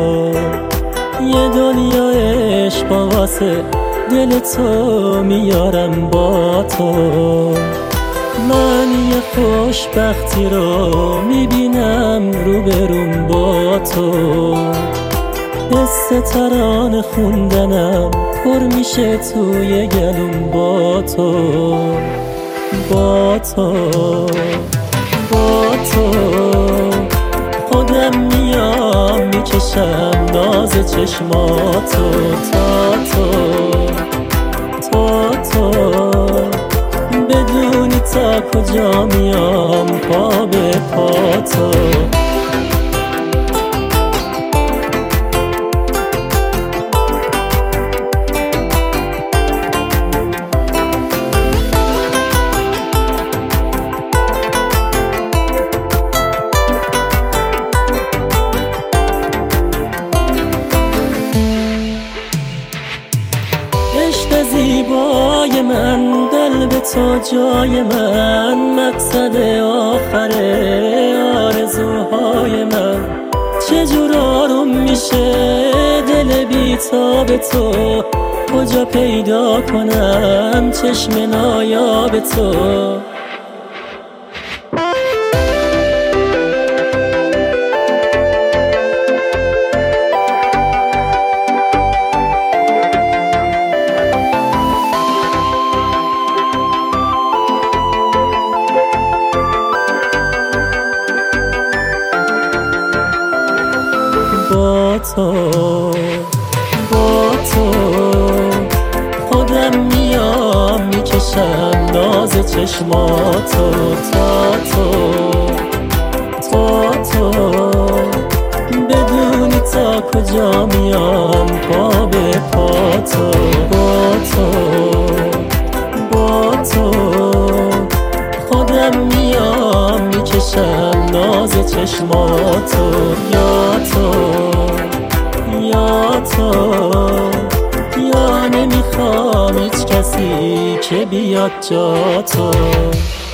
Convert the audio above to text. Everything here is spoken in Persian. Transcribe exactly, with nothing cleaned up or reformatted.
یه دنیا عشق واسه دل تو میارم با تو. من یه خوشبختی رو میبینم روبروم با تو. حس ترانه خوندنم پر میشه توی گلوم با تو. با تو با تو خودم میام میکشم ناز چشماتو. تا تو تا تو بدونی تا کجا میام پا به پا تو. عشق زیبای من، دل به تو جای من، مقصد آخر آرزوهای من. چجور آروم میشه دل بی تاب تو، کجا پیدا کنم چشم نایاب تو. با تو با تو خودم میام میکشم ناز چشماتو. تا تو تا تو بدونی تا کجا میام پا به پا تو. با تو با تو خودم میام میکشم ناز چشماتو. یا تو یا تو یا نمیخوام هیچ کسی که بیاد جا تو.